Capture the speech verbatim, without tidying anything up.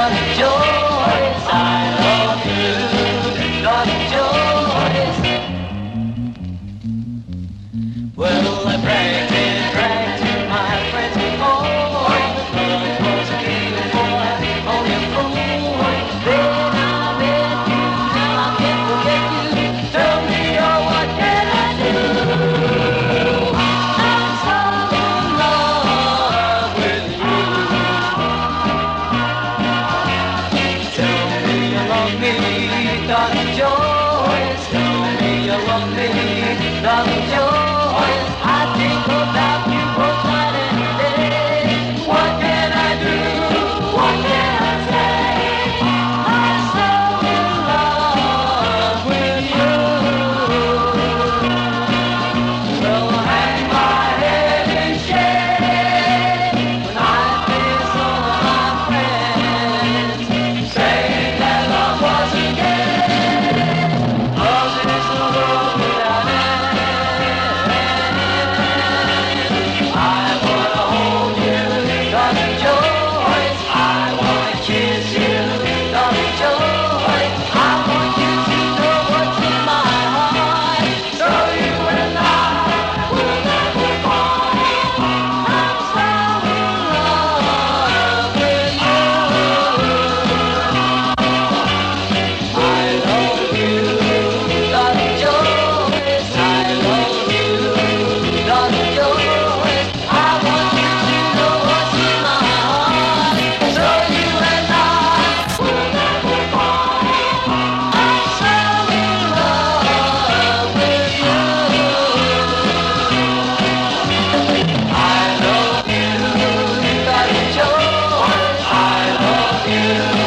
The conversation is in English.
Darling Joyce, I love you. Darling Joyce. Well, I bragged and bragged to my friends before. The love was a game boy, only a fool. Then I met you, now I can't forget you. Tell me, oh, what can I do? I'm so in love with you. Tell me you love me, darling Joyce. Tell me you love me, darling Joyce. I think about you both night and day. What can I do? What can I say? I'm so in love with you. So hang my head in shame when I miss all of my friends, saying that love wasn't dead. Love is a world without end. I wanna hold you, darling Joyce. I wanna kiss you, darling Joyce. I want you to know what's in my heart, so you and I will never part. I'm so in love with you. I love you, darling Joyce. I love you, darling Joyce. I want you to know what's in my heart, so you and I will never part. I'm so in love with you. I love you, darling Joyce. I love you.